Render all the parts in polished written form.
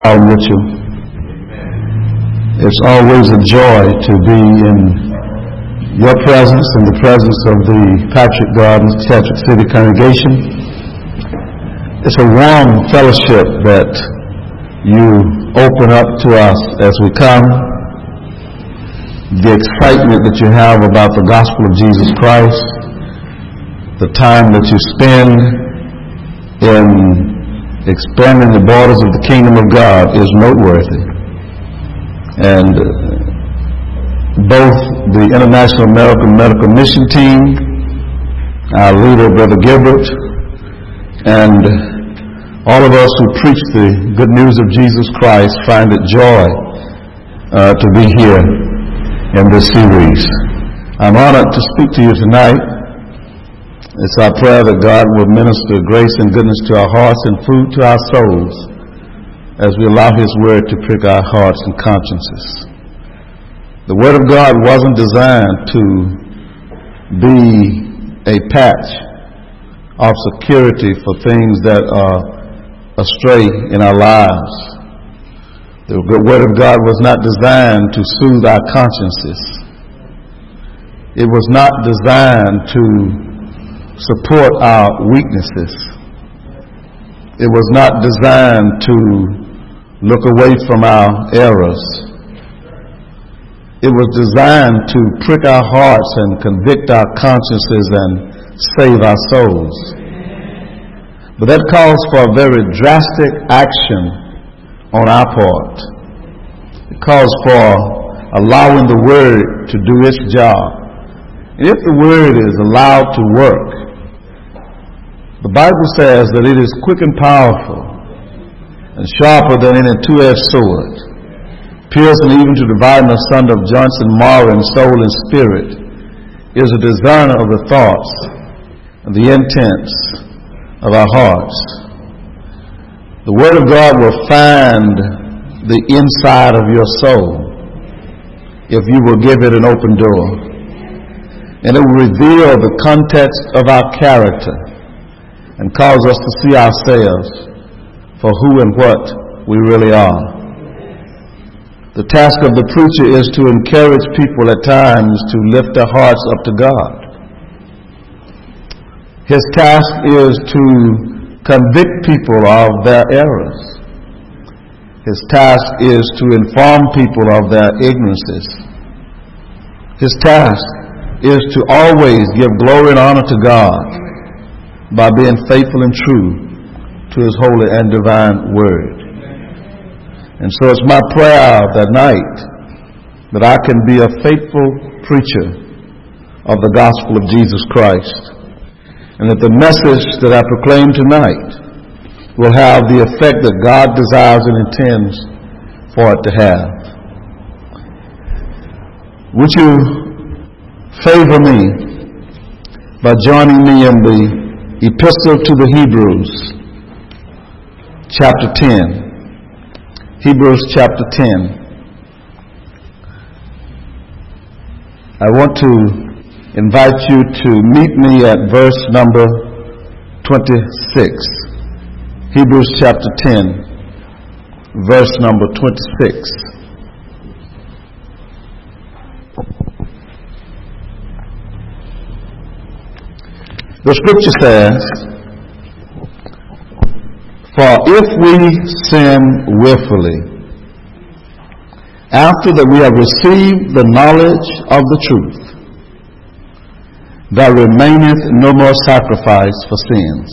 Mitchell. It's always a joy to be in your presence and the presence of the Patrick Gardens Patrick City congregation. It's a warm fellowship that you open up to us as we come. The excitement that you have about the gospel of Jesus Christ, the time that you spend in expanding the borders of the kingdom of God is noteworthy. And both the International American Medical Mission Team, our leader, Brother Gilbert, and all of us who preach the good news of Jesus Christ find it joy to be here in this series. I'm honored to speak to you tonight. It's our prayer that God will minister grace and goodness to our hearts and food to our souls as we allow His Word to prick our hearts and consciences. The Word of God wasn't designed to be a patch of security for things that are astray in our lives. The Word of God was not designed to soothe our consciences. It was not designed to support our weaknesses. It was not designed to look away from our errors. It was designed to prick our hearts and convict our consciences and save our souls. But that calls for a very drastic action on our part. It calls for allowing the Word to do its job. And if the Word is allowed to work, the Bible says that it is quick and powerful and sharper than any two-edged sword, piercing even to dividing asunder of joints and marrow and soul and spirit, is a discerner of the thoughts and the intents of our hearts. The Word of God will find the inside of your soul if you will give it an open door. And it will reveal the context of our character and cause us to see ourselves for who and what we really are. The task of the preacher is to encourage people at times to lift their hearts up to God. His task is to convict people of their errors. His task is to inform people of their ignorances. His task is to always give glory and honor to God by being faithful and true to His holy and divine Word. And so it's my prayer that night that I can be a faithful preacher of the gospel of Jesus Christ, and that the message that I proclaim tonight will have the effect that God desires and intends for it to have. Would you favor me by joining me in the Epistle to the Hebrews, chapter 10. Hebrews chapter 10. I want to invite you to meet me at verse number 26. Hebrews chapter 10, verse number 26. The scripture says, "For if we sin willfully, after that we have received the knowledge of the truth, there remaineth no more sacrifice for sins,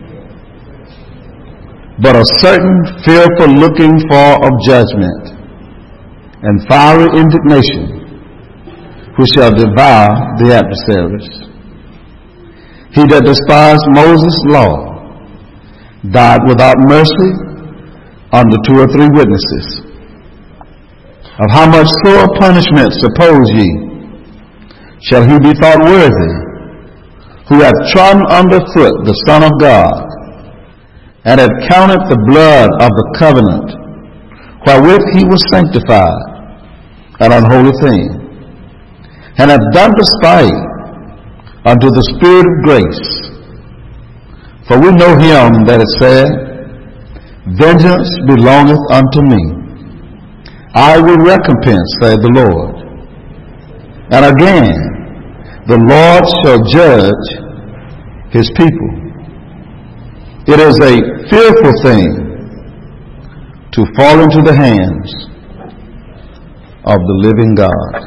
but a certain fearful looking for of judgment and fiery indignation, which shall devour the adversaries. He that despised Moses' law died without mercy under 2 or 3 witnesses. Of how much sore punishment, suppose ye, shall he be thought worthy, who hath trodden under foot the Son of God, and hath counted the blood of the covenant, wherewith he was sanctified, an unholy thing, and hath done despite unto the Spirit of grace. For we know him that is said, Vengeance belongeth unto me. I will recompense, saith the Lord. And again, the Lord shall judge his people. It is a fearful thing to fall into the hands of the living God.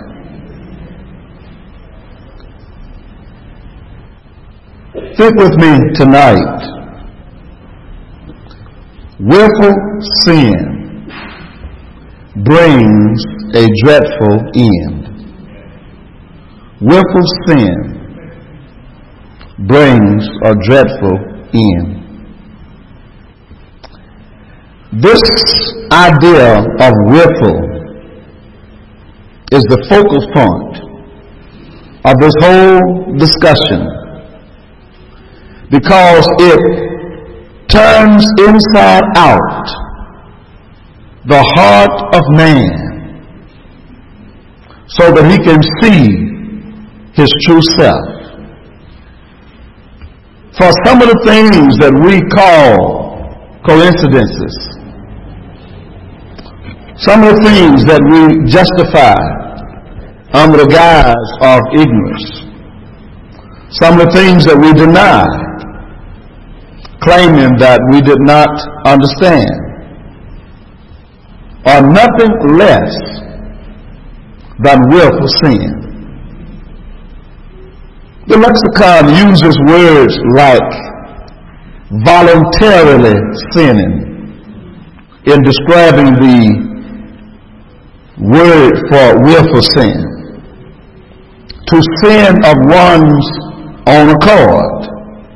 Think with me tonight. Willful sin brings a dreadful end. Willful sin brings a dreadful end. This idea of willful is the focal point of this whole discussion, because it turns inside out the heart of man so that he can see his true self. For some of the things that we call coincidences, some of the things that we justify under the guise of ignorance, some of the things that we deny, claiming that we did not understand, are nothing less than willful sin. The lexicon uses words like voluntarily sinning in describing the word for willful sin. To sin of one's own accord.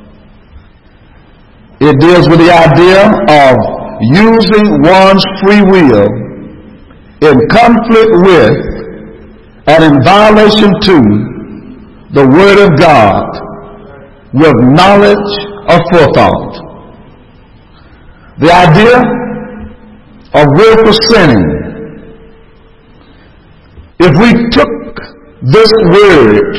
It deals with the idea of using one's free will in conflict with and in violation to the Word of God with knowledge or forethought. The idea of willful sinning, if we took this word,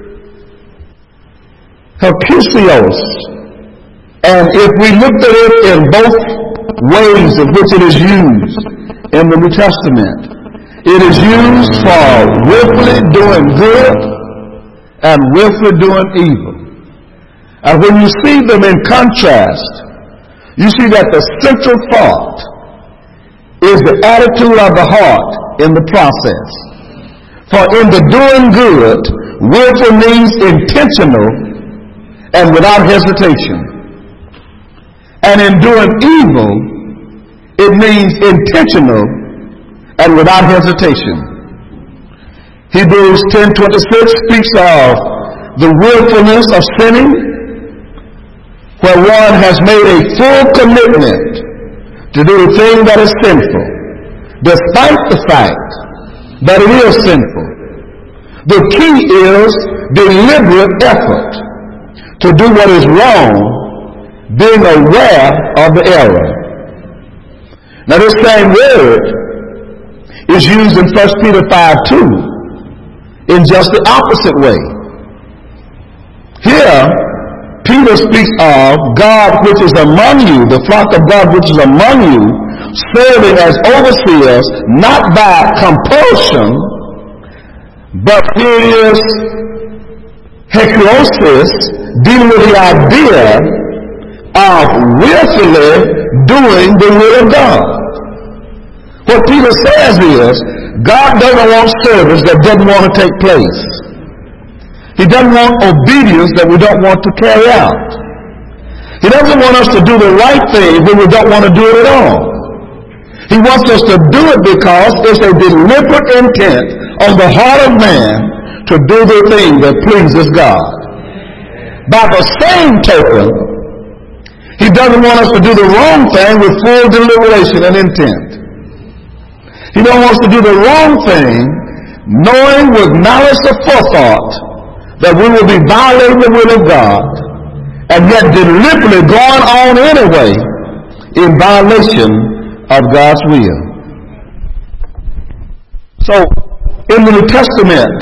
hapusios, and if we looked at it in both ways in which it is used in the New Testament, it is used for willfully doing good and willfully doing evil. And when you see them in contrast, you see that the central thought is the attitude of the heart in the process. For in the doing good, willful means intentional and without hesitation. And in doing evil, it means intentional and without hesitation. Hebrews 10:26 speaks of the willfulness of sinning, where one has made a full commitment to do the thing that is sinful, despite the fact that it is sinful. The key is deliberate effort to do what is wrong, being aware of the error. Now this same word is used in 1 Peter 5:2 in just the opposite way. Here, Peter speaks of God which is among you, the flock of God which is among you, serving as overseers, not by compulsion, but here is heterosis, dealing with the idea of willfully doing the will of God. What Peter says is, God doesn't want service that doesn't want to take place. He doesn't want obedience that we don't want to carry out. He doesn't want us to do the right thing when we don't want to do it at all. He wants us to do it because it's a deliberate intent on the heart of man to do the thing that pleases God. By the same token, he doesn't want us to do the wrong thing with full deliberation and intent. He don't want us to do the wrong thing knowing with knowledge of forethought that we will be violating the will of God, and yet deliberately going on anyway in violation of God's will. So, in the New Testament,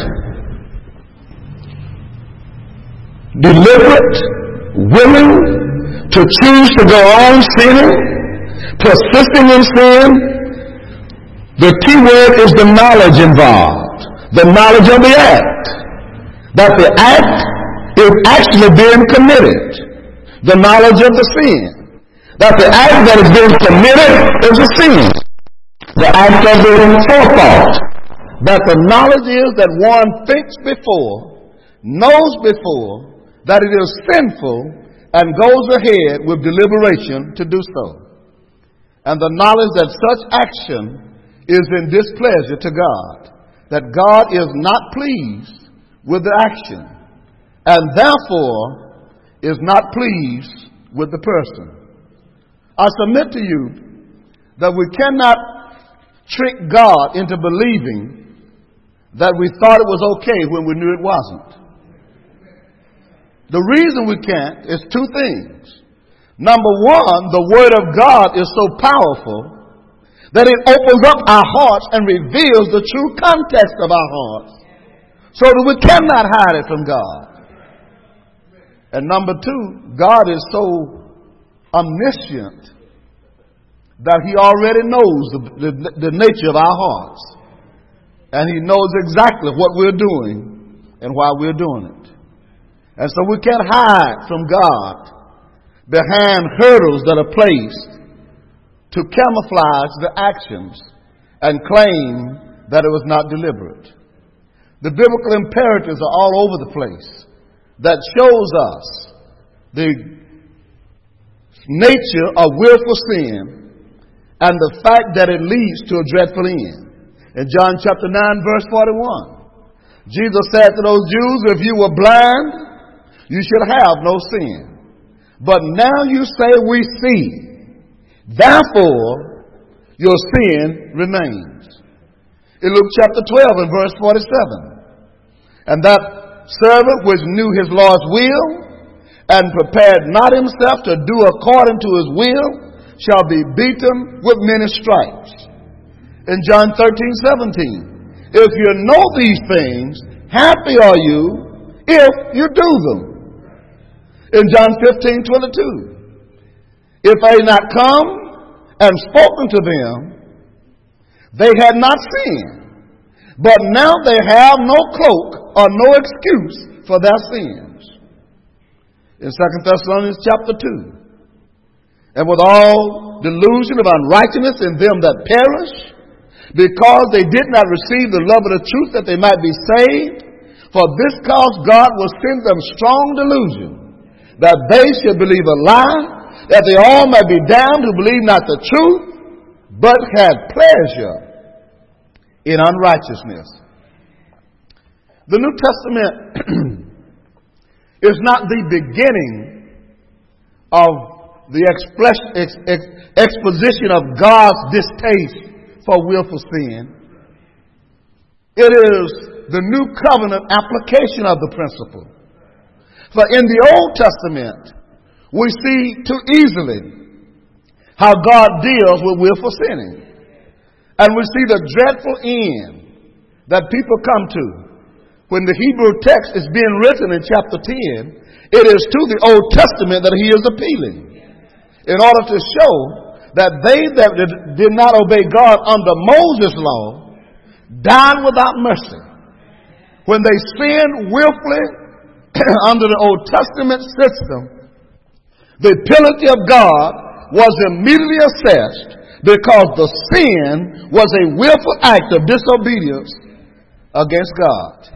deliberate, willing to choose to go on sinning, Persisting in sin, the key word is the knowledge involved. The knowledge of the act. That the act is actually being committed. The knowledge of the sin. That the act that is being committed is a sin. The act of the forethought. That the knowledge is that one thinks before, knows before, that it is sinful, and goes ahead with deliberation to do so. And the knowledge that such action is in displeasure to God. That God is not pleased with the action, and therefore is not pleased with the person. I submit to you that we cannot trick God into believing that we thought it was okay when we knew it wasn't. The reason we can't is two things. Number one, the Word of God is so powerful that it opens up our hearts and reveals the true context of our hearts so that we cannot hide it from God. And number two, God is so omniscient that He already knows the nature of our hearts. And He knows exactly what we're doing and why we're doing it. And so we can't hide from God behind hurdles that are placed to camouflage the actions and claim that it was not deliberate. The biblical imperatives are all over the place that shows us the nature of willful sin and the fact that it leads to a dreadful end. In John chapter 9 verse 41, Jesus said to those Jews, if you were blind, you should have no sin. But now you say we see. Therefore, your sin remains. In Luke chapter 12 and verse 47. And that servant which knew his Lord's will and prepared not himself to do according to his will shall be beaten with many stripes. In John 13:17. If you know these things, happy are you if you do them. In John 15:22. If I had not come and spoken to them, they had not sinned. But now they have no cloak or no excuse for their sins. In 2 Thessalonians chapter 2. And with all delusion of unrighteousness in them that perish, because they did not receive the love of the truth that they might be saved, for this cause God will send them strong delusion, that they should believe a lie, that they all may be damned who believe not the truth, but had pleasure in unrighteousness. The New Testament is not the beginning of the exposition of God's distaste for willful sin. It is the new covenant application of the principle. For in the Old Testament, we see too easily how God deals with willful sinning. And we see the dreadful end that people come to. When the Hebrew text is being written in chapter 10, it is to the Old Testament that he is appealing, in order to show that they that did not obey God under Moses' law died without mercy. When they sinned willfully under the Old Testament system, the penalty of God was immediately assessed because the sin was a willful act of disobedience against God.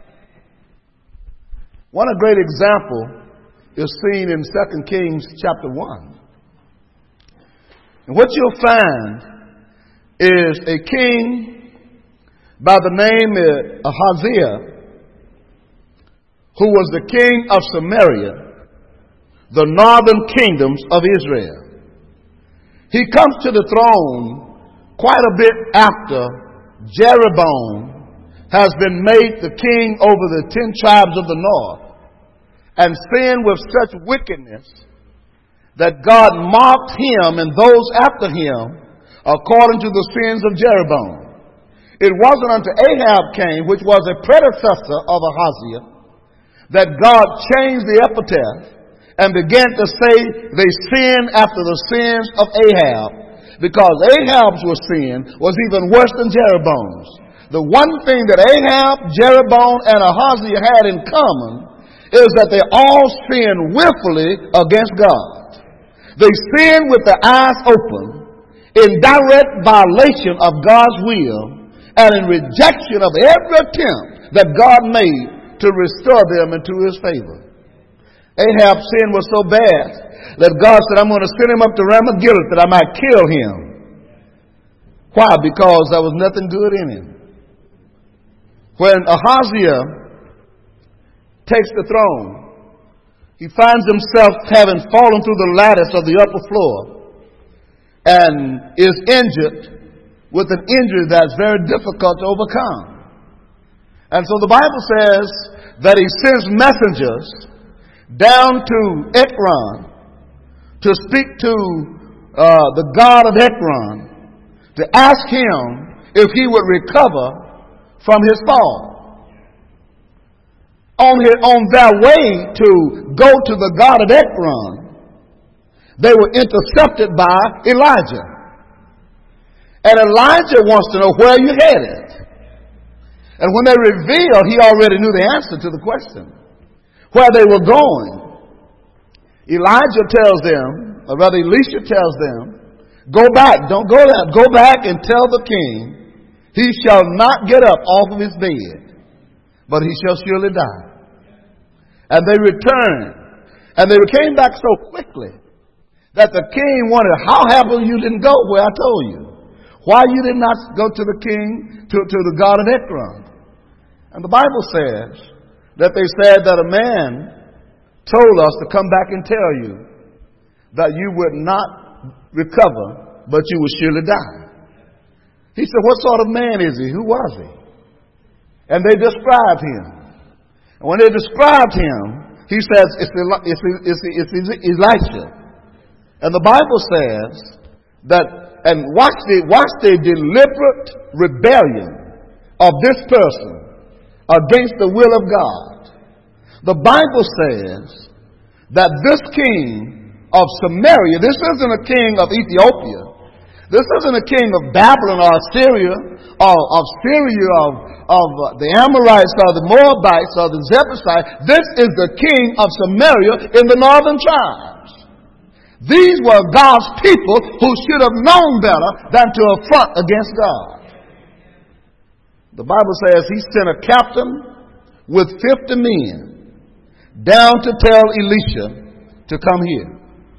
One great example is seen in 2 Kings chapter 1. And what you'll find is a king by the name of Ahaziah, who was the king of Samaria, the northern kingdoms of Israel. He comes to the throne quite a bit after Jeroboam has been made the king over the 10 tribes of the north, and sinned with such wickedness that God marked him and those after him according to the sins of Jeroboam. It wasn't until Ahab came, which was a predecessor of Ahaziah, that God changed the epitaph and began to say they sinned after the sins of Ahab, because Ahab's sin was even worse than Jeroboam's. The one thing that Ahab, Jeroboam, and Ahaziah had in common is that they all sinned willfully against God. They sinned with their eyes open, in direct violation of God's will, and in rejection of every attempt that God made to restore them into his favor. Ahab's sin was so bad that God said, I'm going to send him up to Ramoth Gilead that I might kill him. Why? Because there was nothing good in him. When Ahaziah takes the throne, he finds himself having fallen through the lattice of the upper floor and is injured with an injury that's very difficult to overcome. And so the Bible says that he sends messengers down to Ekron to speak to the God of Ekron to ask him if he would recover from his fall. On their way to go to the God of Ekron, they were intercepted by Elijah. And Elijah wants to know where you headed. And when they revealed, he already knew the answer to the question. Where they were going. Elijah tells them, or rather Elisha tells them, go back, don't go there. Go back and tell the king, he shall not get up off of his bed, but he shall surely die. And they returned. And they came back so quickly that the king wondered, how happened you didn't go where I told you? Why you did not go to the king, to the God of Ekron? And the Bible says that they said that a man told us to come back and tell you that you would not recover, but you would surely die. He said, what sort of man is he? Who was he? And they described him. And when they described him, he says, it's Elisha. And the Bible says that, and watch the deliberate rebellion of this person against the will of God. The Bible says that this king of Samaria, this isn't a king of Ethiopia. This isn't a king of Babylon or Assyria or of Syria, of the Amorites or the Moabites or the Jebusites. This is the king of Samaria in the northern tribes. These were God's people who should have known better than to affront against God. The Bible says he sent a captain with 50 men down to tell Elisha to come here.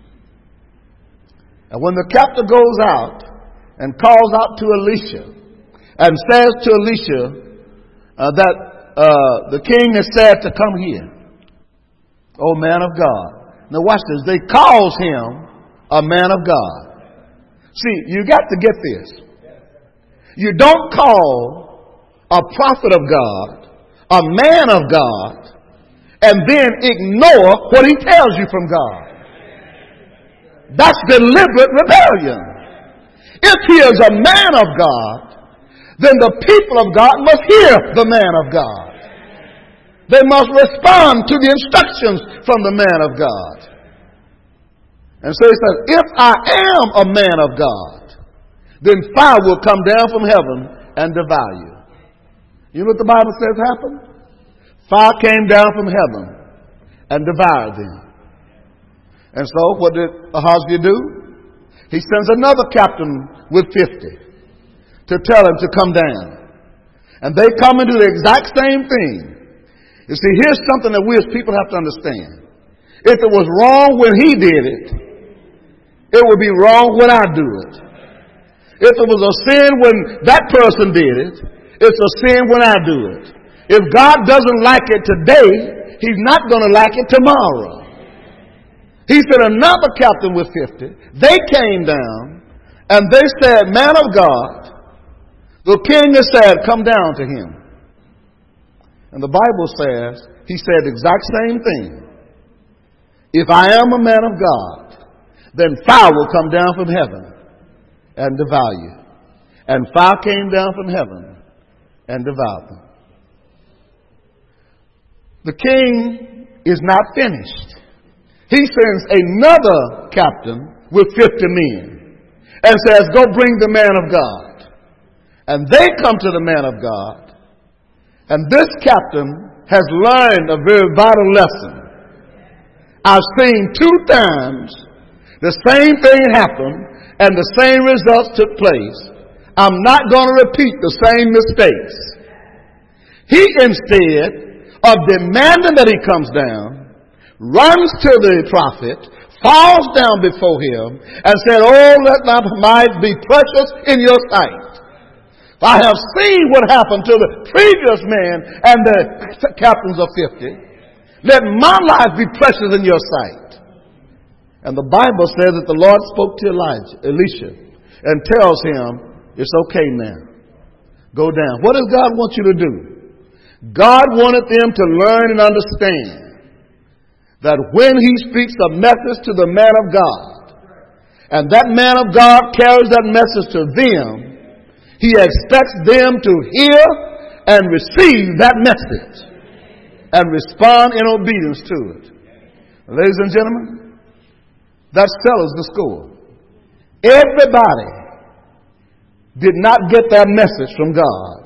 And when the captain goes out and calls out to Elisha and says to Elisha that the king has said to come here, O man of God. Now watch this. They calls him a man of God. See, you got to get this. You don't call a prophet of God a man of God and then ignore what he tells you from God. That's deliberate rebellion. If he is a man of God, then the people of God must hear the man of God. They must respond to the instructions from the man of God. And so he says, if I am a man of God, then fire will come down from heaven and devour you. You know what the Bible says happened? Fire came down from heaven and devoured them. And so what did Ahaziah do? He sends another captain with 50 to tell him to come down. And they come and do the exact same thing. You see, here's something that we as people have to understand. If it was wrong when he did it, it would be wrong when I do it. If it was a sin when that person did it, it's a sin when I do it. If God doesn't like it today, he's not going to like it tomorrow. He sent another captain with 50. They came down and they said, man of God, the king has said, come down to him. And the Bible says, he said the exact same thing. If I am a man of God, then fire will come down from heaven and devour you. And fire came down from heaven and devoured them. The king is not finished. He sends another captain with 50 men. and says, go bring the man of God. And they come to the man of God. And this captain has learned a very vital lesson. I've seen 2 times the same thing happen and the same results took place. I'm not going to repeat the same mistakes. He, instead of demanding that he comes down, runs to the prophet, falls down before him, and said, oh, let my life be precious in your sight. I have seen what happened to the previous man and the captains of 50. Let my life be precious in your sight. And the Bible says that the Lord spoke to Elisha, and tells him, it's okay now. Go down. What does God want you to do? God wanted them to learn and understand that when he speaks a message to the man of God, and that man of God carries that message to them, he expects them to hear and receive that message and respond in obedience to it. Ladies and gentlemen, that settles the score. Everybody did not get that message from God.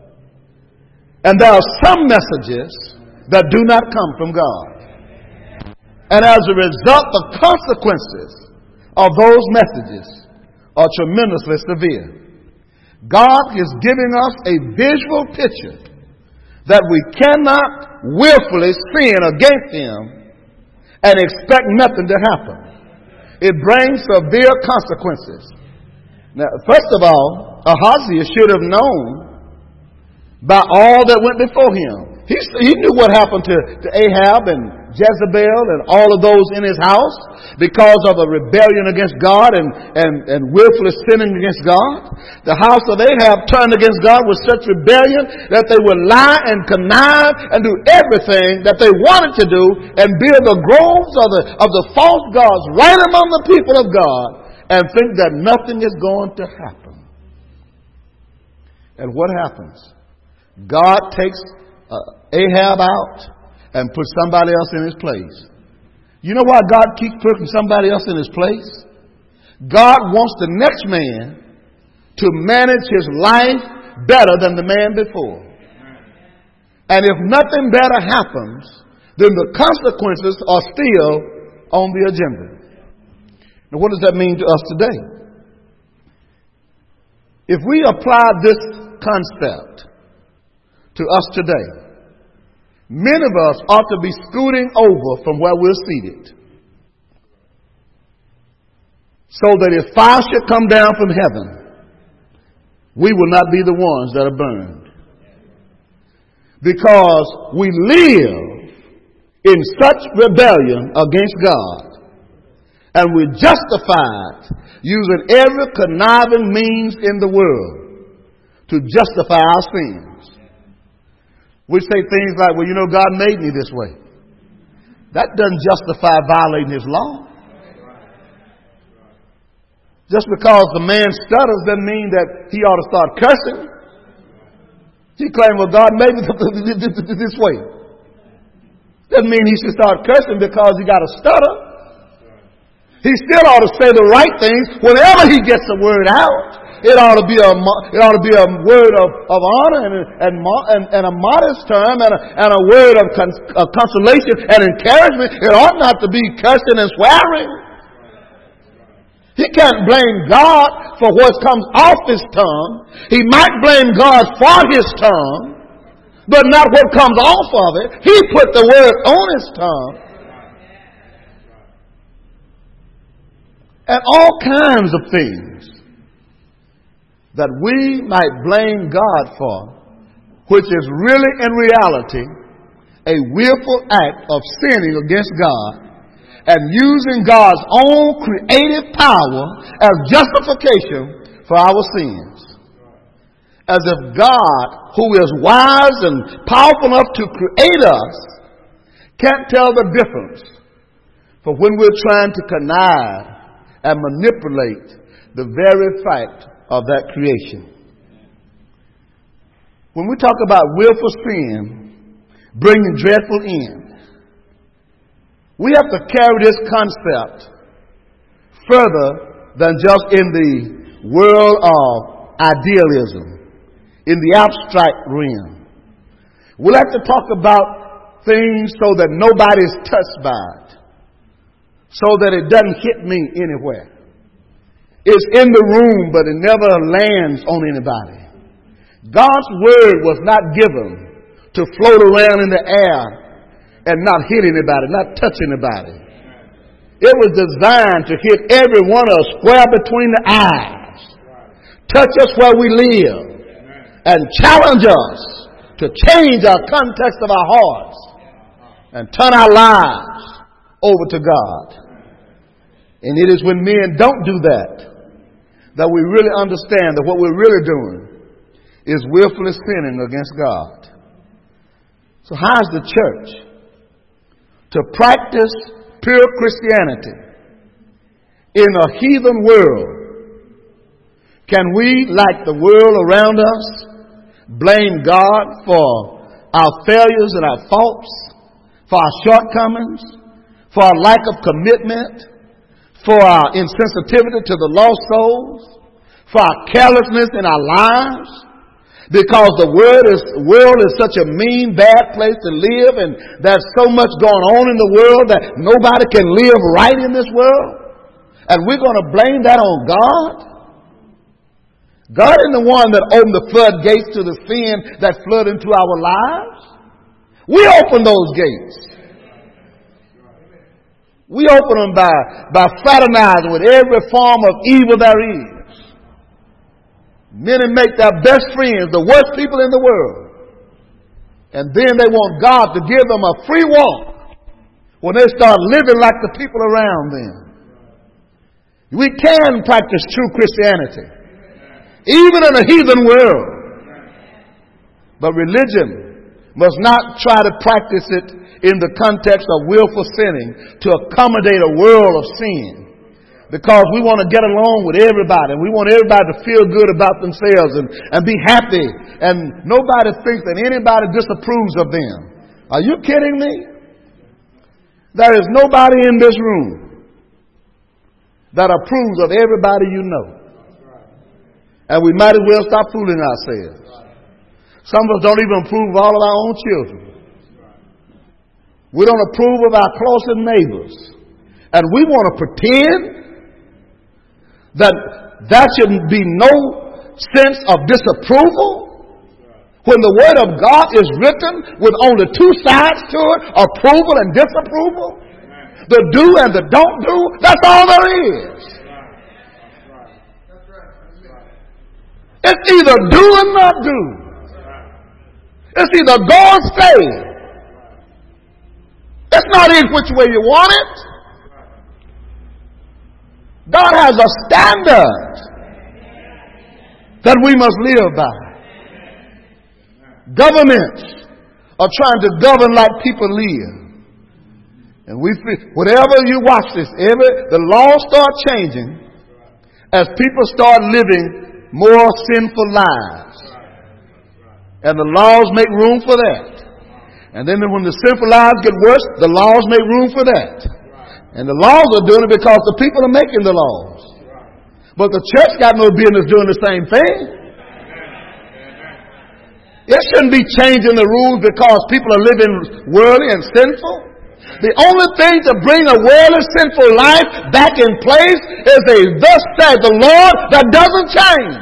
And there are some messages that do not come from God. And as a result, the consequences of those messages are tremendously severe. God is giving us a visual picture that we cannot willfully sin against him and expect nothing to happen. It brings severe consequences. Now, first of all, Ahaziah should have known by all that went before him. He knew what happened to Ahab and Jezebel and all of those in his house because of a rebellion against God and willfully sinning against God. The house of Ahab turned against God with such rebellion that they would lie and connive and do everything that they wanted to do and build the groves of the false gods right among the people of God and think that nothing is going to happen. And what happens? God takes Ahab out and puts somebody else in his place. You know why God keeps putting somebody else in his place? God wants the next man to manage his life better than the man before. And if nothing better happens, then the consequences are still on the agenda. Now, what does that mean to us today? If we apply this concept to us today, many of us ought to be scooting over from where we're seated, so that if fire should come down from heaven, we will not be the ones that are burned. Because we live in such rebellion against God, and we justified using every conniving means in the world to justify our sins. We say things like, well, you know, God made me this way. That doesn't justify violating his law. Just because the man stutters doesn't mean that he ought to start cursing. He claimed, well, God made me this way. Doesn't mean he should start cursing because he got a stutter. He still ought to say the right things whenever he gets the word out. It ought to be a word of honor and a modest term and a word of consolation and encouragement. It ought not to be cursing and swearing. He can't blame God for what comes off his tongue. He might blame God for his tongue, but not what comes off of it. He put the word on his tongue. And all kinds of things that we might blame God for, which is really in reality a willful act of sinning against God and using God's own creative power as justification for our sins. As if God, who is wise and powerful enough to create us, can't tell the difference for when we're trying to connive and manipulate the very fact of that creation. When we talk about willful sin bringing dreadful end, we have to carry this concept further than just in the world of idealism, in the abstract realm. We like to talk about things so that nobody's touched by it, so that it doesn't hit me anywhere. It's in the room, but it never lands on anybody. God's word was not given to float around in the air and not hit anybody, not touch anybody. It was designed to hit every one of us square between the eyes, touch us where we live, and challenge us to change our context of our hearts and turn our lives over to God. And it is when men don't do that that we really understand that what we're really doing is willfully sinning against God. So how's the church to practice pure Christianity in a heathen world? Can we, like the world around us, blame God for our failures and our faults, for our shortcomings, for our lack of commitment, for our insensitivity to the lost souls, for our carelessness in our lives? Because the world is such a mean, bad place to live, and there's so much going on in the world that nobody can live right in this world. And we're going to blame that on God? God isn't the one that opened the floodgates to the sin that flood into our lives. We open those gates. We open them by fraternizing with every form of evil there is. Many make their best friends the worst people in the world. And then they want God to give them a free walk when they start living like the people around them. We can practice true Christianity, even in a heathen world. But religion must not try to practice it in the context of willful sinning to accommodate a world of sin. Because we want to get along with everybody. We want everybody to feel good about themselves and be happy. And nobody thinks that anybody disapproves of them. Are you kidding me? There is nobody in this room that approves of everybody you know. And we might as well stop fooling ourselves. Some of us don't even approve of all of our own children. We don't approve of our closest neighbors. And we want to pretend that there should be no sense of disapproval when the Word of God is written with only two sides to it, approval and disapproval. The do and the don't do, that's all there is. It's either do or not do. It's either go or stay. It's not in which way you want it. God has a standard that we must live by. Governments are trying to govern like people live. And whatever you watch this, the laws start changing as people start living more sinful lives. And the laws make room for that. And then when the sinful lives get worse, the laws make room for that. And the laws are doing it because the people are making the laws. But the church got no business doing the same thing. It shouldn't be changing the rules because people are living worldly and sinful. The only thing to bring a worldly sinful life back in place is a thus saith the Lord that doesn't change.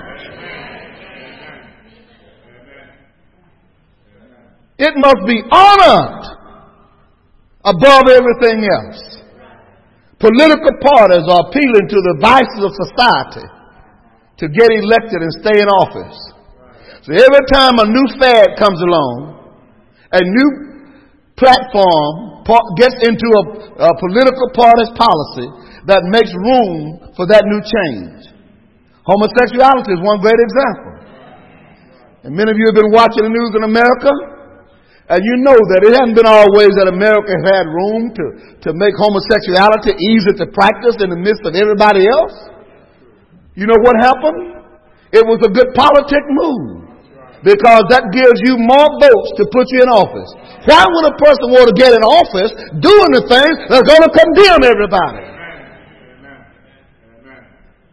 It must be honored above everything else. Political parties are appealing to the vices of society to get elected and stay in office. So every time a new fad comes along, a new platform gets into a political party's policy that makes room for that new change. Homosexuality is one great example. And many of you have been watching the news in America. And you know that it hasn't been always that America has had room to make homosexuality easy to practice in the midst of everybody else. You know what happened? It was a good politic move. Because that gives you more votes to put you in office. Why would a person want to get in office doing the things that's going to condemn everybody?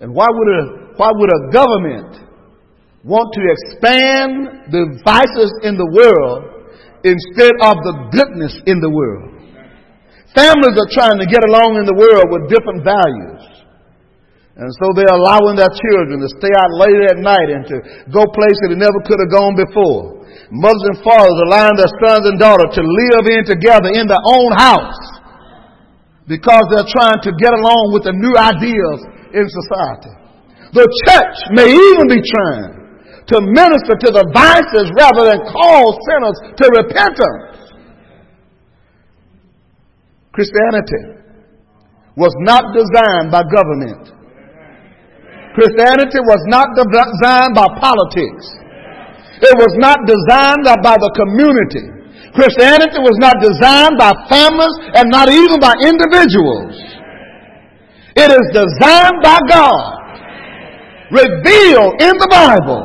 And why would a government want to expand the vices in the world instead of the goodness in the world? Families are trying to get along in the world with different values. And so they're allowing their children to stay out late at night and to go places they never could have gone before. Mothers and fathers allowing their sons and daughters to live in together in their own house because they're trying to get along with the new ideas in society. The church may even be trying to minister to the vices rather than call sinners to repentance. Christianity was not designed by government. Christianity was not designed by politics. It was not designed by the community. Christianity was not designed by families and not even by individuals. It is designed by God, revealed in the Bible.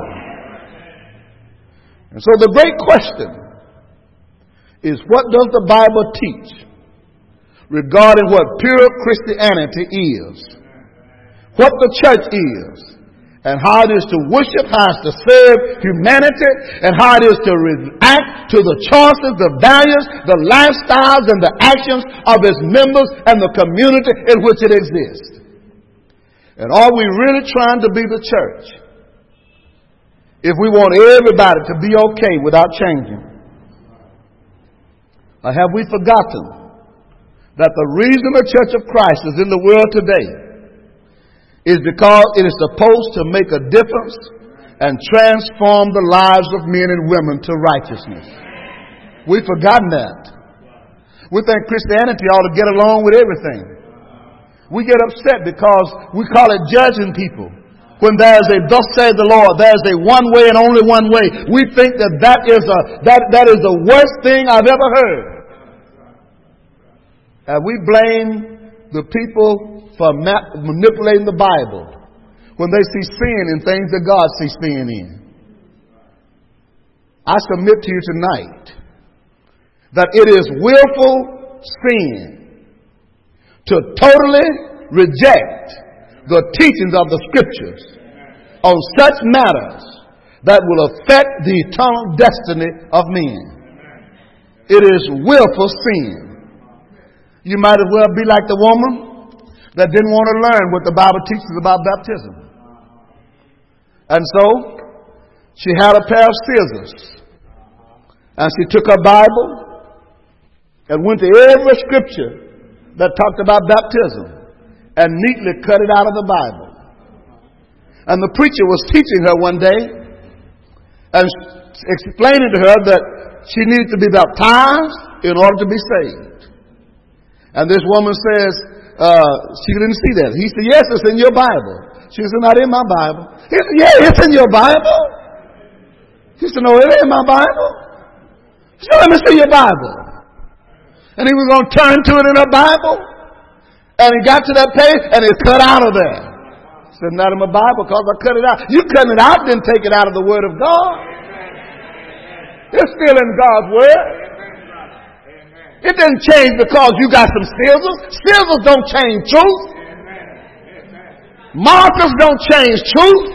And so the great question is, what does the Bible teach regarding what pure Christianity is, what the church is, and how it is to worship, how it is to serve humanity, and how it is to react to the choices, the values, the lifestyles, and the actions of its members and the community in which it exists. And are we really trying to be the church if we want everybody to be okay without changing? Or have we forgotten that the reason the Church of Christ is in the world today is because it is supposed to make a difference and transform the lives of men and women to righteousness? We've forgotten that. We think Christianity ought to get along with everything. We get upset because we call it judging people. When there's a thus saith the Lord, there's a one way and only one way. We think that is the worst thing I've ever heard. And we blame the people for manipulating the Bible when they see sin in things that God sees sin in. I submit to you tonight that it is willful sin to totally reject the teachings of the Scriptures on such matters that will affect the eternal destiny of men. It is willful sin. You might as well be like the woman that didn't want to learn what the Bible teaches about baptism. And so she had a pair of scissors, and she took her Bible and went to every scripture that talked about baptism and neatly cut it out of the Bible. And the preacher was teaching her one day and explaining to her that she needed to be baptized in order to be saved. And this woman says, she didn't see that. He said, yes, it's in your Bible. She said, not in my Bible. He said, yeah, it's in your Bible. He said, no, it ain't in my Bible. She said, let me see your Bible. And he was going to turn to it in her Bible. And he got to that page and it cut out of there. He said, not in my Bible because I cut it out. You cutting it out didn't take it out of the Word of God. It's still in God's Word. It didn't change because you got some scissors. Scissors don't change truth. Markers don't change truth.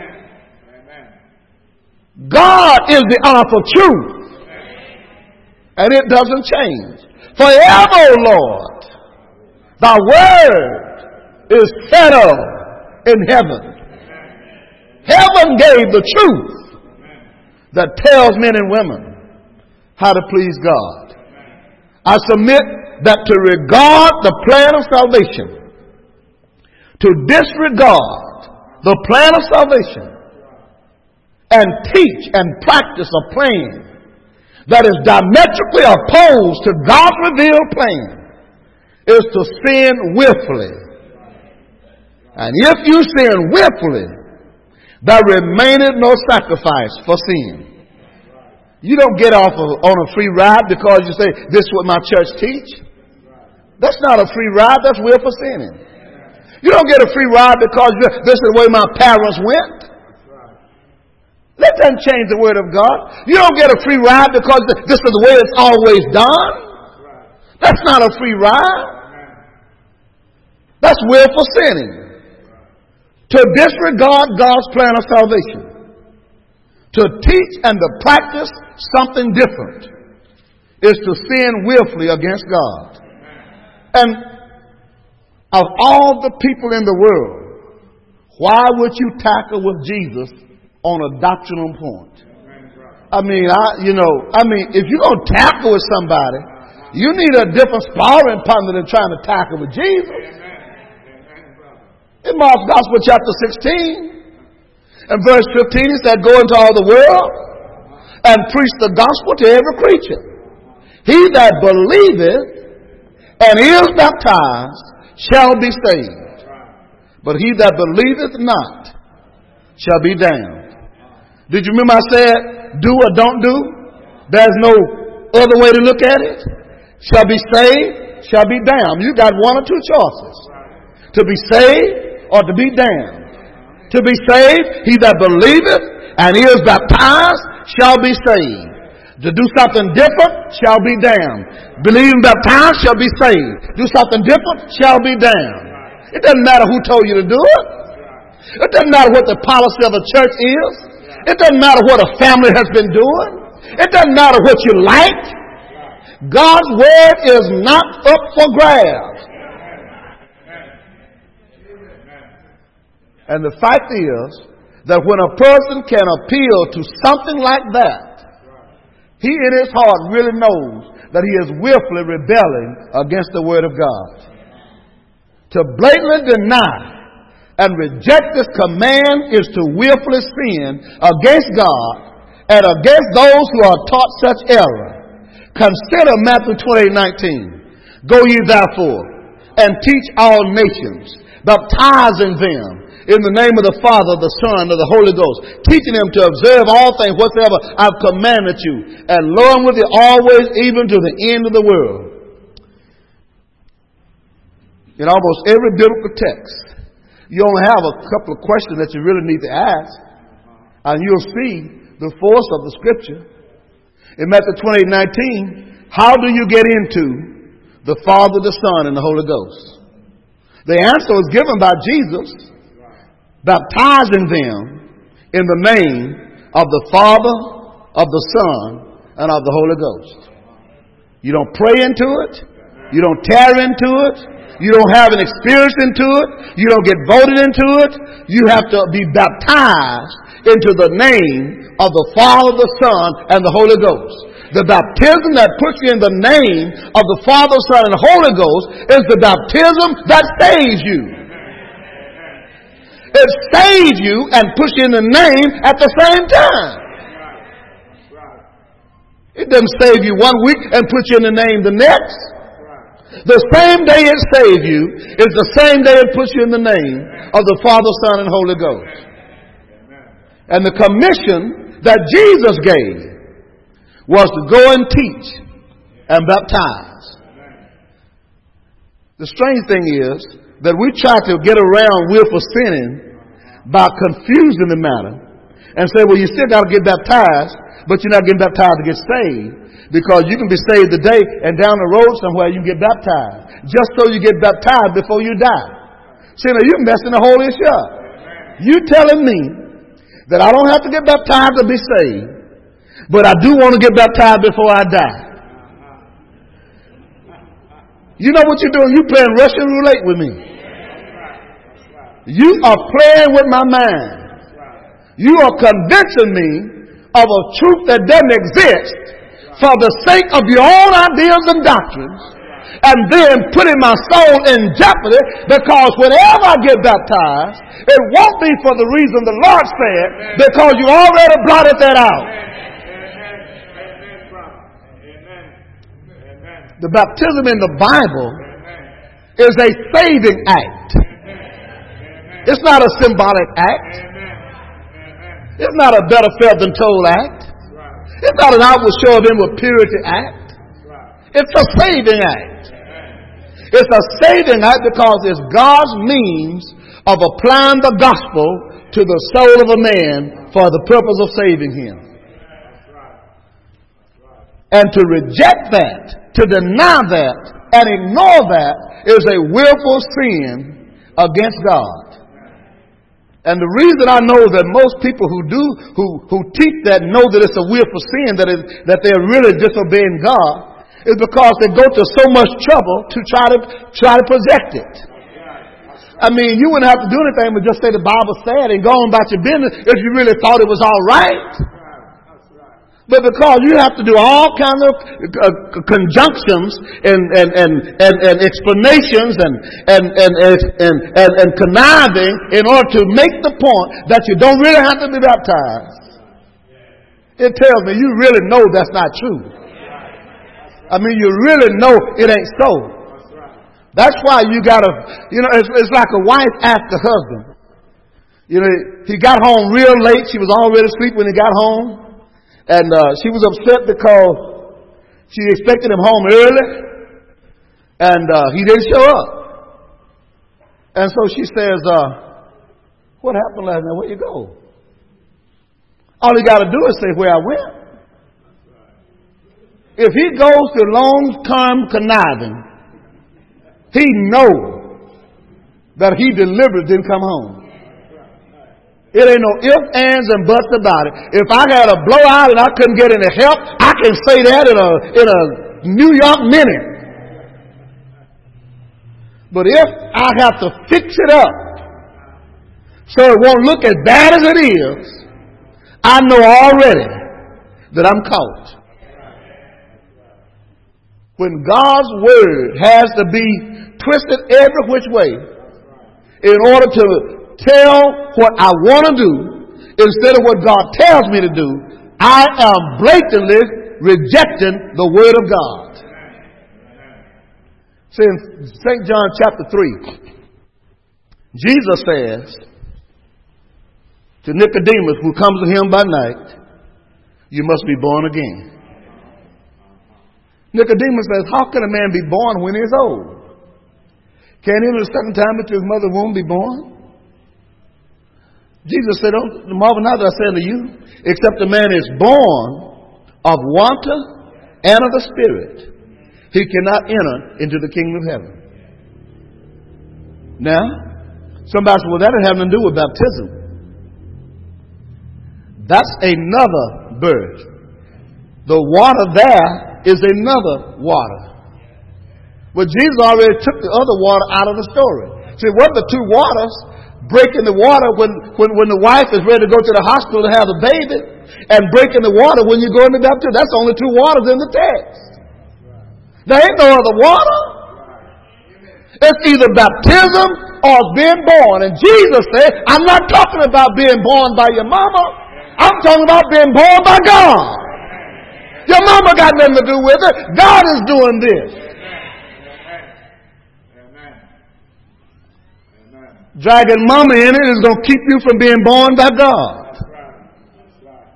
God is the author of truth. And it doesn't change. Forever, O Lord, thy word is settled in heaven. Heaven gave the truth that tells men and women how to please God. I submit that to regard the plan of salvation, to disregard the plan of salvation, and teach and practice a plan that is diametrically opposed to God's revealed plan is to sin willfully. And if you sin willfully, there remaineth no sacrifice for sin. You don't get off on a free ride because you say, this is what my church teach. That's not a free ride. That's willful sinning. You don't get a free ride because this is the way my parents went. That doesn't change the Word of God. You don't get a free ride because this is the way it's always done. That's not a free ride. That's willful sinning. To disregard God's plan of salvation, to teach and to practice something different, is to sin willfully against God. And of all the people in the world, why would you tackle with Jesus on a doctrinal point? If you're going to tackle with somebody, you need a different sparring partner than trying to tackle with Jesus. In Mark's Gospel, chapter 16, and verse 15, he said, "Go into all the world and preach the gospel to every creature. He that believeth and is baptized shall be saved, but he that believeth not shall be damned." Did you remember I said, do or don't do? There's no other way to look at it. Shall be saved, shall be damned. You got one or two choices. To be saved or to be damned. To be saved, he that believeth and is baptized shall be saved. To do something different shall be damned. Believe and baptized shall be saved. Do something different shall be damned. It doesn't matter who told you to do it. It doesn't matter what the policy of the church is. It doesn't matter what a family has been doing. It doesn't matter what you like. God's word is not up for grabs. And the fact is that when a person can appeal to something like that, he in his heart really knows that he is willfully rebelling against the word of God. To blatantly deny and reject this command is to willfully sin against God and against those who are taught such error. Consider Matthew 28:19. "Go ye therefore and teach all nations, baptizing them in the name of the Father, the Son, and of the Holy Ghost, teaching them to observe all things whatsoever I've commanded you. And lo, I'm with you always, even to the end of the world." In almost every biblical text, you only have a couple of questions that you really need to ask, and you'll see the force of the Scripture. In Matthew 28:19, how do you get into the Father, the Son, and the Holy Ghost? The answer was given by Jesus, baptizing them in the name of the Father, of the Son, and of the Holy Ghost. You don't pray into it. You don't tear into it. You don't have an experience into it. You don't get voted into it. You have to be baptized into the name of the Father, the Son, and the Holy Ghost. The baptism that puts you in the name of the Father, Son, and the Holy Ghost is the baptism that saves you. It saves you and puts you in the name at the same time. It doesn't save you one week and put you in the name the next. The same day it saves you is the same day it puts you in the name of the Father, Son, and Holy Ghost. And the commission that Jesus gave was to go and teach and baptize. The strange thing is that we try to get around willful sinning by confusing the matter and say, well, you still got to get baptized, but you're not getting baptized to get saved, because you can be saved today and down the road somewhere you can get baptized, just so you get baptized before you die. See, now you're messing the whole issue up. You telling me that I don't have to get baptized to be saved, but I do want to get baptized before I die. You know what you're doing? You're playing Russian roulette with me. You are playing with my mind. You are convincing me of a truth that doesn't exist for the sake of your own ideas and doctrines, and then putting my soul in jeopardy, because whenever I get baptized, it won't be for the reason the Lord said, because you already blotted that out. The baptism in the Bible is a saving act. It's not a symbolic act. It's not a better felt than told act. It's not an outward show of inward purity act. It's a saving act. It's a saving act because it's God's means of applying the gospel to the soul of a man for the purpose of saving him. And to reject that, to deny that, and ignore that is a willful sin against God. And the reason I know that most people who teach that know that it's a willful sin, that they're really disobeying God, is because they go to so much trouble to try to project it. I mean, you wouldn't have to do anything but just say the Bible said and go on about your business if you really thought it was all right. But because you have to do all kinds of conjunctions and explanations and conniving in order to make the point that you don't really have to be baptized, it tells me you really know that's not true. I mean, you really know it ain't so. That's why you gotta, it's like a wife asked the husband. He got home real late. She was already asleep when he got home. And she was upset because she expected him home early, and he didn't show up. And so she says, what happened last night? Where you go? All he got to do is say where I went. If he goes to long-term conniving, he knows that he deliberately didn't come home. It ain't no ifs, ands, and buts about it. If I had a blowout and I couldn't get any help, I can say that in a New York minute. But if I have to fix it up so it won't look as bad as it is, I know already that I'm caught. When God's word has to be twisted every which way in order to tell what I want to do instead of what God tells me to do, I am blatantly rejecting the Word of God. See, in St. John chapter 3, Jesus says to Nicodemus, who comes to him by night, you must be born again. Nicodemus says, how can a man be born when he is old? Can he in a second time into his mother's womb be born? Jesus said, don't marvel not that I say unto you, except a man is born of water and of the Spirit, he cannot enter into the kingdom of heaven. Now, somebody said, well, that doesn't have nothing to do with baptism. That's another birth. The water there is another water. But Jesus already took the other water out of the story. See, what the two waters breaking the water when the wife is ready to go to the hospital to have the baby, and breaking the water when you go into baptism. That's only two waters in the text. There ain't no other water. It's either baptism or being born. And Jesus said, I'm not talking about being born by your mama. I'm talking about being born by God. Your mama got nothing to do with it. God is doing this. Dragging mama in it is going to keep you from being born by God. That's right.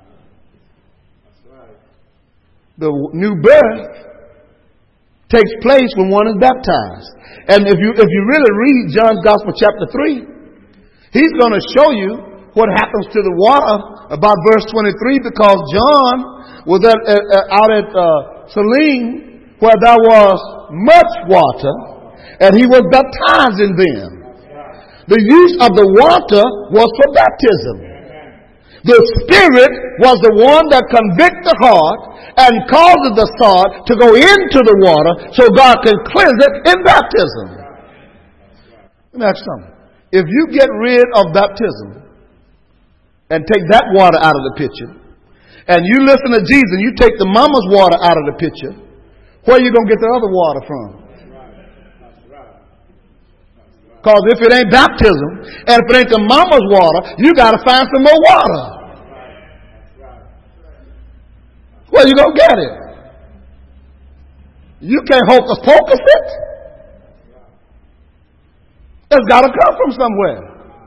The new birth takes place when one is baptized. And if you really read John's Gospel chapter 3, he's going to show you what happens to the water about verse 23, because John was out at Salim where there was much water, and he was baptizing them. The use of the water was for baptism. The Spirit was the one that convicts the heart and causes the heart to go into the water so God can cleanse it in baptism. Let me ask you something. If you get rid of baptism and take that water out of the pitcher, and you listen to Jesus and you take the mama's water out of the pitcher, where are you going to get the other water from? Because if it ain't baptism, and if it ain't the mama's water, you got to find some more water. Where you going to get it? You can't hocus pocus it. It's got to come from somewhere.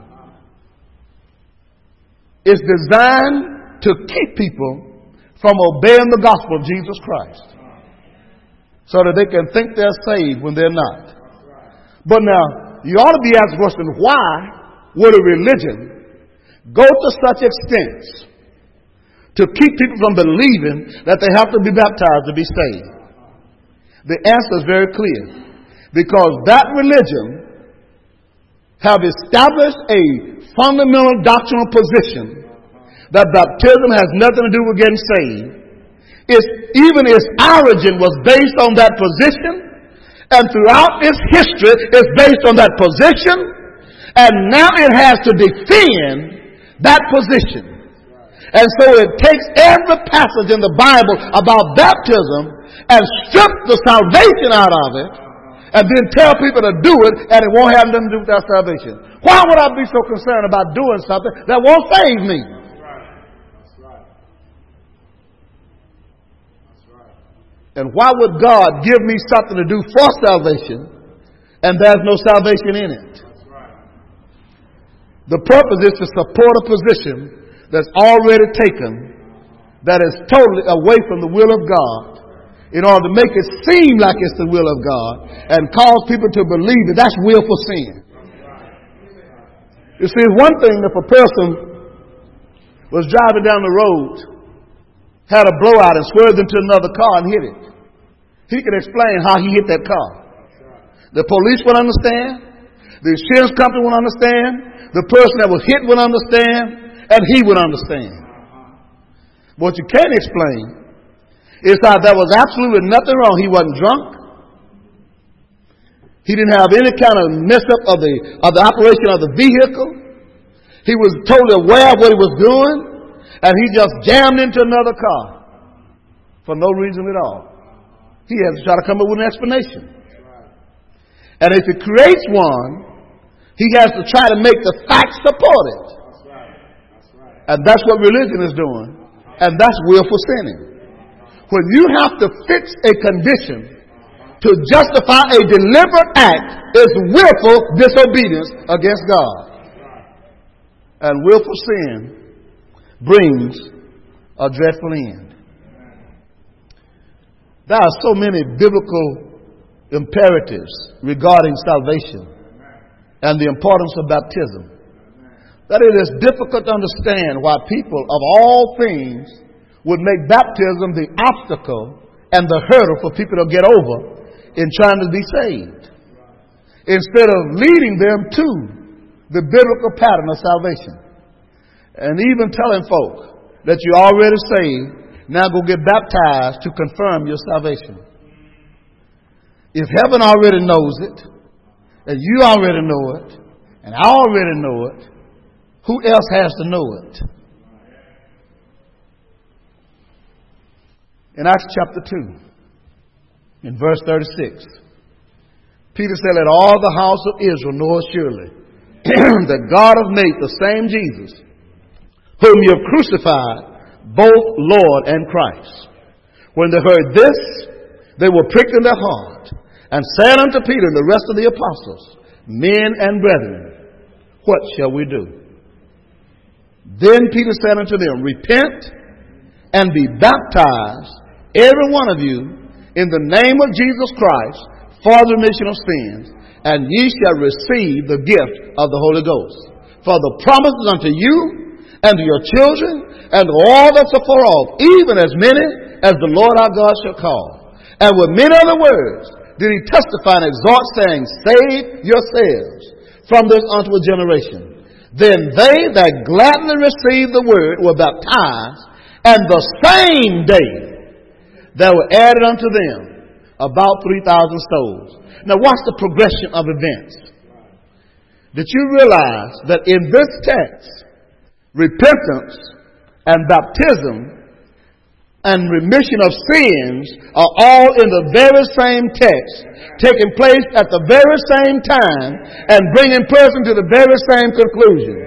It's designed to keep people from obeying the gospel of Jesus Christ, so that they can think they're saved when they're not. But now, you ought to be asking the question, why would a religion go to such extents to keep people from believing that they have to be baptized to be saved? The answer is very clear. Because that religion have established a fundamental doctrinal position that baptism has nothing to do with getting saved. Even its origin was based on that position, and throughout its history it's based on that position, and now it has to defend that position. And so it takes every passage in the Bible about baptism and strips the salvation out of it, and then tell people to do it, and it won't have nothing to do with their salvation. Why would I be so concerned about doing something that won't save me? And why would God give me something to do for salvation and there's no salvation in it? The purpose is to support a position that's already taken, that is totally away from the will of God, in order to make it seem like it's the will of God and cause people to believe that that's willful sin. You see, one thing if a person was driving down the road, had a blowout and swerved into another car and hit it, he could explain how he hit that car. The police would understand. The insurance company would understand. The person that was hit would understand. And he would understand. What you can't explain is how there was absolutely nothing wrong. He wasn't drunk. He didn't have any kind of mess up of the operation of the vehicle. He was totally aware of what he was doing. And he just jammed into another car for no reason at all. He has to try to come up with an explanation. And if he creates one, he has to try to make the facts support it. And that's what religion is doing. And that's willful sinning. When you have to fix a condition to justify a deliberate act, it's willful disobedience against God. And willful sin brings a dreadful end. There are so many biblical imperatives regarding salvation and the importance of baptism that it is difficult to understand why people of all things would make baptism the obstacle and the hurdle for people to get over in trying to be saved, instead of leading them to the biblical pattern of salvation. And even telling folk that you're already saved, now go get baptized to confirm your salvation. If heaven already knows it, and you already know it, and I already know it, who else has to know it? In Acts chapter 2, in verse 36, Peter said, "Let all the house of Israel know surely that God hath made the same Jesus, whom you have crucified, both Lord and Christ." When they heard this, they were pricked in their heart, and said unto Peter and the rest of the apostles, "Men and brethren, what shall we do?" Then Peter said unto them, "Repent and be baptized, every one of you, in the name of Jesus Christ, for the remission of sins, and ye shall receive the gift of the Holy Ghost. For the promises unto you and to your children and to all that's afar off, even as many as the Lord our God shall call." And with many other words did he testify and exhort, saying, "Save yourselves from this unto a generation." Then they that gladly received the word were baptized, and the same day there were added unto them about 3,000 souls. Now watch the progression of events. Did you realize that in this text, repentance and baptism and remission of sins are all in the very same text, taking place at the very same time, and bringing person to the very same conclusion?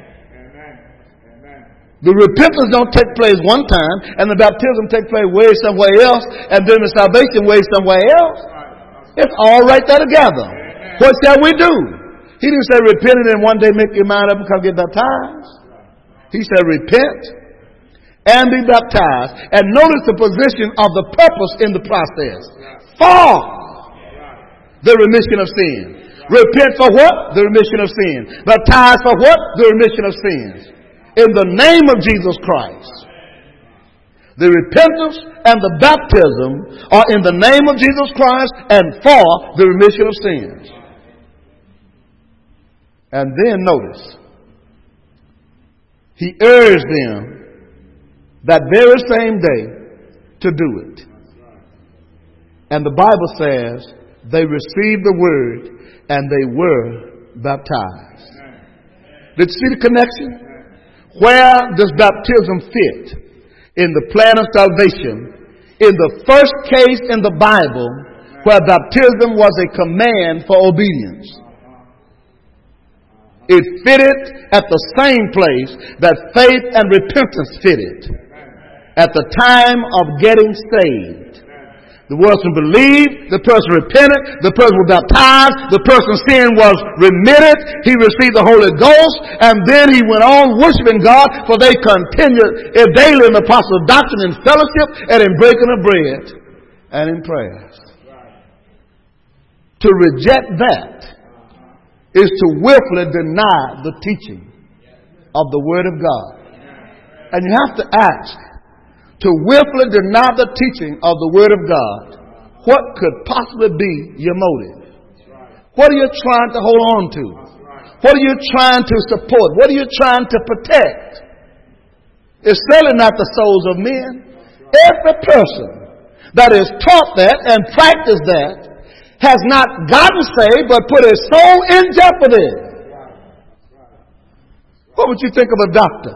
The repentance don't take place one time, and the baptism take place way somewhere else, and then the salvation way somewhere else. It's all right there together. What shall we do? He didn't say repent and then one day make your mind up and come get baptized. He said repent and be baptized. And notice the position of the purpose in the process. For the remission of sin. Repent for what? The remission of sin. Baptize for what? The remission of sins. In the name of Jesus Christ. The repentance and the baptism are in the name of Jesus Christ and for the remission of sins. And then notice, he urged them that very same day to do it. And the Bible says they received the word and they were baptized. Did you see the connection? Where does baptism fit in the plan of salvation? In the first case in the Bible where baptism was a command for obedience. It fitted at the same place that faith and repentance fitted. At the time of getting saved. The person believed, the person repented, the person was baptized, the person's sin was remitted, he received the Holy Ghost, and then he went on worshiping God, for they continued daily in the apostles' doctrine and fellowship, and in breaking of bread, and in prayers. To reject that is to willfully deny the teaching of the Word of God. And you have to ask, to willfully deny the teaching of the Word of God, what could possibly be your motive? What are you trying to hold on to? What are you trying to support? What are you trying to protect? It's certainly not the souls of men. Every person that is taught that and practiced that has not gotten saved but put his soul in jeopardy. What would you think of a doctor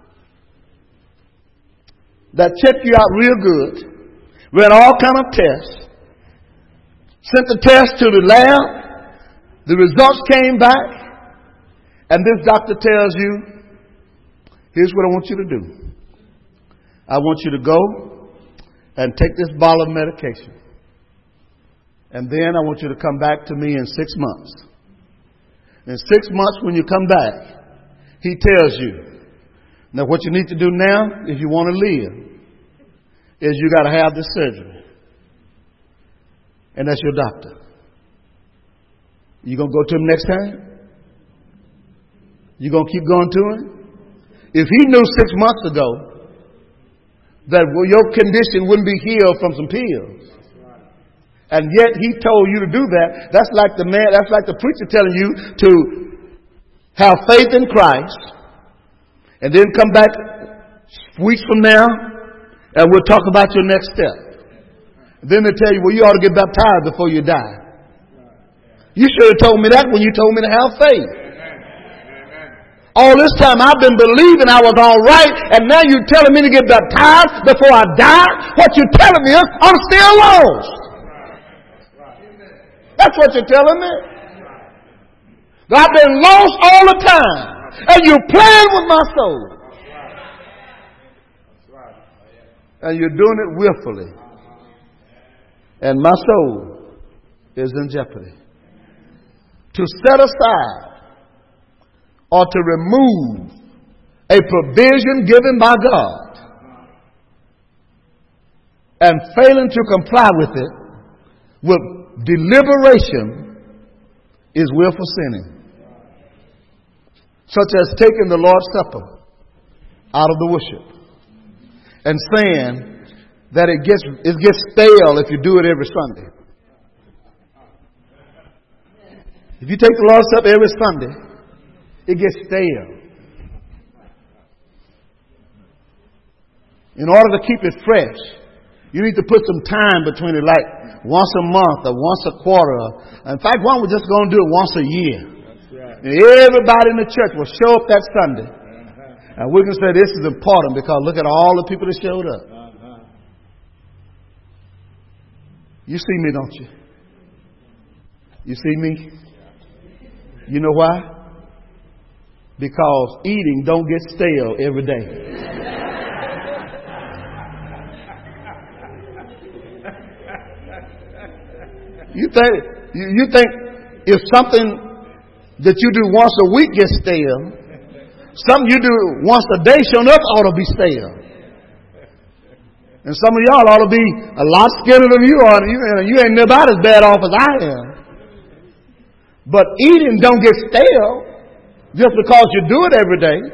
that checked you out real good, ran all kind of tests, sent the test to the lab, the results came back, and this doctor tells you, here's what I want you to do. I want you to go and take this bottle of medication. And then I want you to come back to me in 6 months. In 6 months when you come back, he tells you, now what you need to do now, if you want to live, is you got to have this surgery. And that's your doctor. You going to go to him next time? You going to keep going to him? If he knew 6 months ago that your condition wouldn't be healed from some pills, and yet he told you to do that, that's like the preacher telling you to have faith in Christ, and then come back weeks from now, and we'll talk about your next step. Then they tell you, well, you ought to get baptized before you die. You should have told me that when you told me to have faith. All this time I've been believing I was all right, and now you're telling me to get baptized before I die? What you're telling me is I'm still lost. That's what you're telling me. That I've been lost all the time, and you're playing with my soul. And you're doing it willfully. And my soul is in jeopardy. To set aside or to remove a provision given by God and failing to comply with it with deliberation is willful sinning. Such as taking the Lord's Supper out of the worship and saying that it gets stale if you do it every Sunday. If you take the Lord's Supper every Sunday, it gets stale. In order to keep it fresh, you need to put some time between it, like once a month or once a quarter. In fact, why don't we just go and do it once a year? Right. And everybody in the church will show up that Sunday. And we can say this is important because look at all the people that showed up. You see me, don't you? You see me? You know why? Because eating don't get stale every day. You think if something that you do once a week gets stale, something you do once a day showing up ought to be stale. And some of y'all ought to be a lot skinnier than you are. You ain't about as bad off as I am. But eating don't get stale just because you do it every day.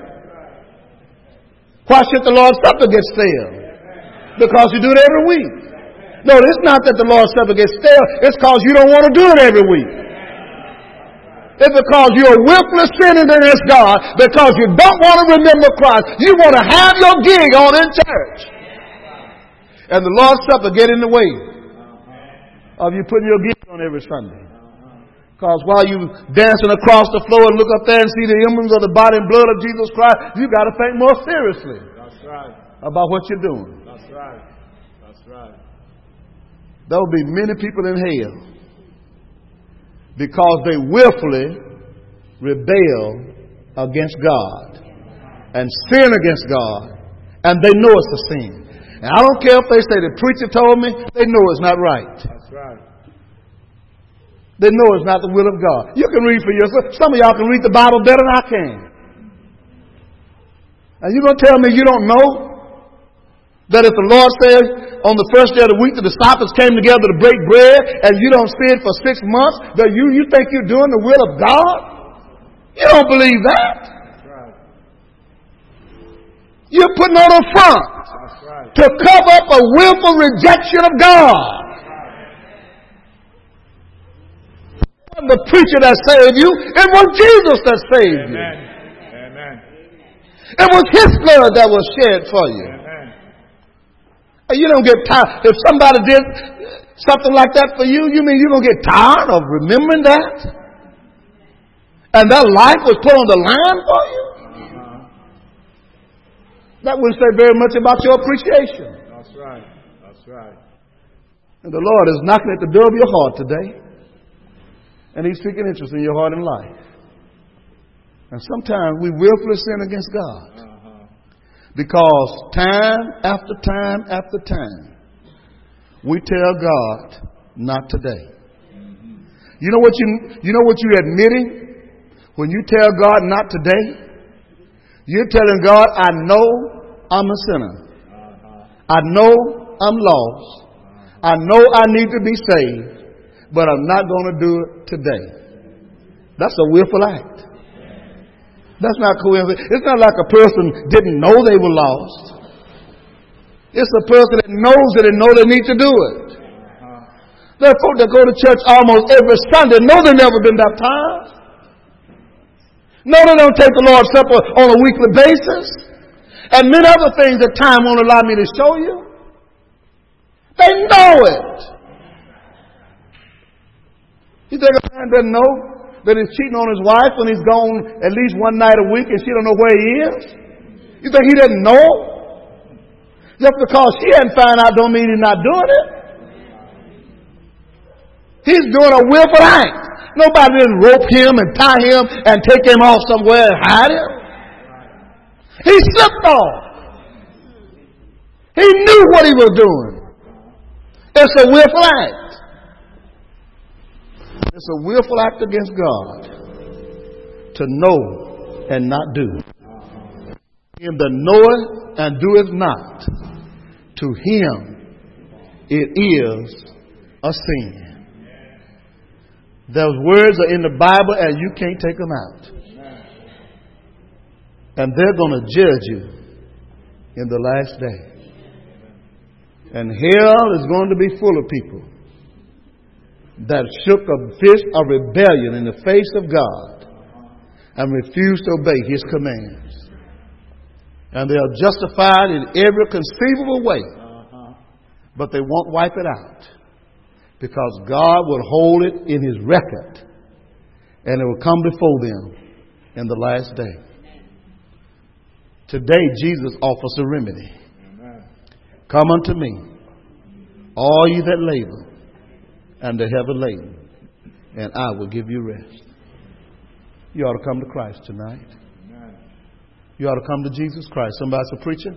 Why should the Lord's Supper get stale? Because you do it every week. No, it's not that the Lord's Supper gets stale. It's because you don't want to do it every week. It's because you're willfully sinning against God because you don't want to remember Christ. You want to have your gig on in church. And the Lord's Supper get in the way of you putting your gig on every Sunday. Because while you dancing across the floor and look up there and see the emblems of the body and blood of Jesus Christ, you got to think more seriously about what you're doing. That's right. That's right. There will be many people in hell because they willfully rebel against God and sin against God, and they know it's a sin. And I don't care if they say the preacher told me, they know it's not right. That's right. They know it's not the will of God. You can read for yourself. Some of y'all can read the Bible better than I can. And you're going to tell me you don't know that if the Lord says on the first day of the week the disciples came together to break bread and you don't see it for 6 months, that you think you're doing the will of God? You don't believe that. That's right. You're putting on a front to cover up a willful rejection of God. It wasn't the preacher that saved you. It was Jesus that saved you. Amen. It was His blood that was shed for you. Amen. And you don't get tired. If somebody did something like that for you, you mean you're going to get tired of remembering that? And that life was put on the line for you? That wouldn't say very much about your appreciation. That's right. That's right. And the Lord is knocking at the door of your heart today. And He's seeking interest in your heart and life. And sometimes we willfully sin against God. Because time after time after time, we tell God, not today. You know what you're admitting when you tell God not today? You're telling God, I know I'm a sinner. I know I'm lost. I know I need to be saved, but I'm not going to do it today. That's a willful act. That's not coincidence. It's not like a person didn't know they were lost. It's a person that knows it and know they need to do it. There are folk that go to church almost every Sunday, know they've never been baptized. No, they don't take the Lord's Supper on a weekly basis. And many other things that time won't allow me to show you. They know it. You think a man doesn't know that he's cheating on his wife when he's gone at least one night a week and she don't know where he is? You think he doesn't know? Just because she hadn't found out don't mean he's not doing it. He's doing a willful act. Nobody didn't rope him and tie him and take him off somewhere and hide him. He slipped off. He knew what he was doing. It's a willful act. It's a willful act against God to know and not do. Him that knoweth and doeth not, to him it is a sin. Those words are in the Bible and you can't take them out. And they're going to judge you in the last day. And hell is going to be full of people that shook a fist of rebellion in the face of God and refused to obey His commands. And they are justified in every conceivable way, but they won't wipe it out because God will hold it in His record and it will come before them in the last day. Today, Jesus offers a remedy. Come unto me, all ye that labor and are heavy laden, and I will give you rest. You ought to come to Christ tonight. You ought to come to Jesus Christ. Somebody said, preacher,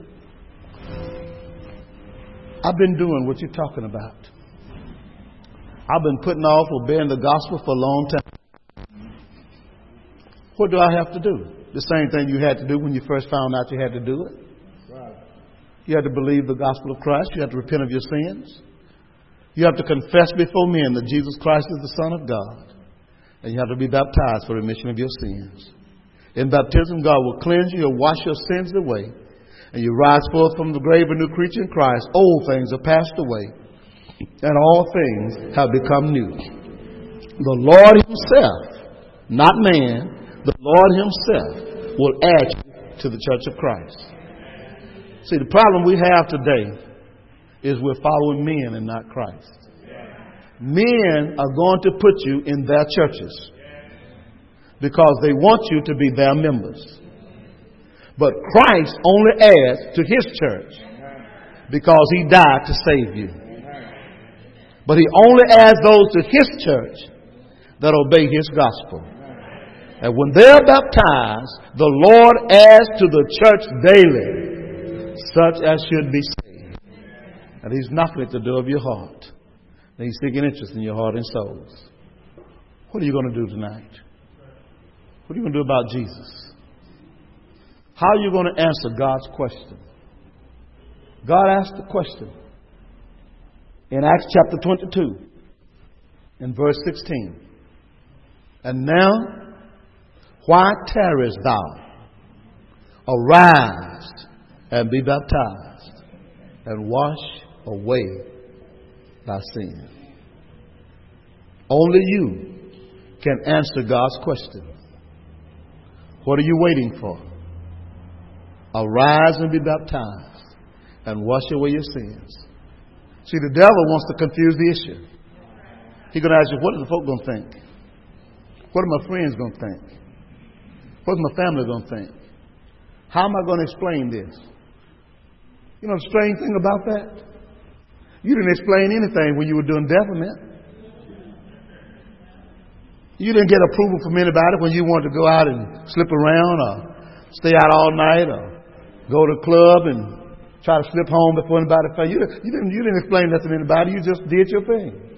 I've been doing what you're talking about. I've been putting off obeying the gospel for a long time. What do I have to do? The same thing you had to do when you first found out you had to do it. You had to believe the gospel of Christ. You had to repent of your sins. You have to confess before men that Jesus Christ is the Son of God. And you have to be baptized for remission of your sins. In baptism, God will cleanse you and wash your sins away. And you rise forth from the grave a new creature in Christ. Old things are passed away, and all things have become new. The Lord Himself not man, the Lord himself will add you to the church of Christ. See, the problem we have today is we're following men and not Christ. Men are going to put you in their churches because they want you to be their members. But Christ only adds to his church because he died to save you. But he only adds those to his church that obey his gospel. And when they're baptized, the Lord adds to the church daily such as should be saved. And he's knocking at the door of your heart. And he's seeking interest in your heart and souls. What are you going to do tonight? What are you going to do about Jesus? How are you going to answer God's question? God asked the question in Acts chapter 22, in verse 16. And now, why tarriest thou? Arise and be baptized and wash away thy sin. Only you can answer God's question. What are you waiting for? Arise and be baptized and wash away your sins. See, the devil wants to confuse the issue. He's going to ask you, what are the folk going to think? What are my friends going to think? What's my family going to think? How am I going to explain this? You know the strange thing about that? You didn't explain anything when you were doing Devilment. You didn't get approval from anybody when you wanted to go out and slip around or stay out all night or go to the club and try to slip home before anybody found you. You didn't explain that to anybody. You just did your thing.